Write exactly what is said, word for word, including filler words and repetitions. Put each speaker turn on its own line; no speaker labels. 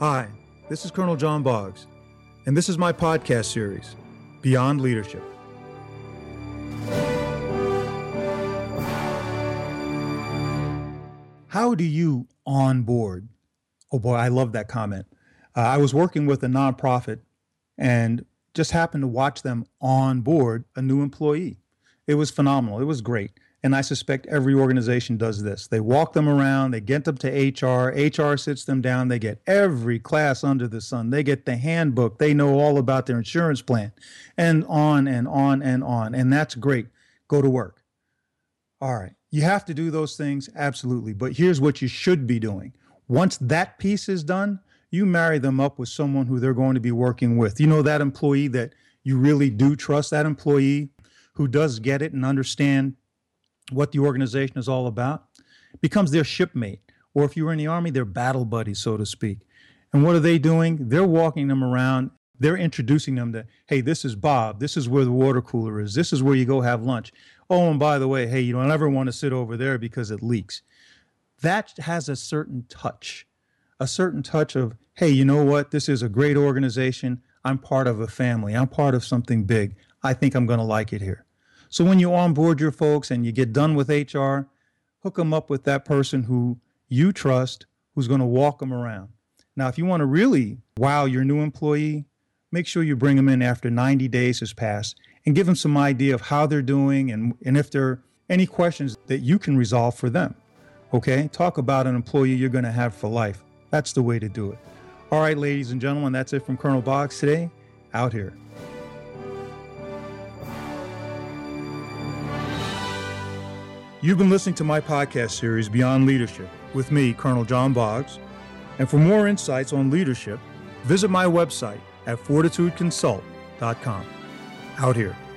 Hi, this is Colonel John Boggs, and this is my podcast series, Beyond Leadership. How do you onboard? Oh boy, I love that comment. Uh, I was working with a nonprofit and just happened to watch them onboard a new employee. It was phenomenal. It was great. And I suspect every organization does this. They walk them around, they get them to H R, H R sits them down, they get every class under the sun. They get the handbook, they know all about their insurance plan, and on and on and on. And that's great. Go to work. All right. You have to do those things, absolutely. But here's what you should be doing. Once that piece is done, you marry them up with someone who they're going to be working with. You know, that employee that you really do trust, that employee who does get it and understand what the organization is all about, becomes their shipmate. Or if you were in the Army, their battle buddy, so to speak. And what are they doing? They're walking them around. They're introducing them to, hey, this is Bob. This is where the water cooler is. This is where you go have lunch. Oh, and by the way, hey, you don't ever want to sit over there because it leaks. That has a certain touch, a certain touch of, hey, you know what? This is a great organization. I'm part of a family. I'm part of something big. I think I'm going to like it here. So when you onboard your folks and you get done with H R, hook them up with that person who you trust, who's going to walk them around. Now, if you want to really wow your new employee, make sure you bring them in after ninety days has passed and give them some idea of how they're doing and, and if there are any questions that you can resolve for them. Okay? Talk about an employee you're going to have for life. That's the way to do it. All right, ladies and gentlemen, that's it from Colonel Boggs today. Out here. You've been listening to my podcast series, Beyond Leadership, with me, Colonel John Boggs. And for more insights on leadership, visit my website at fortitude consult dot com. Out here.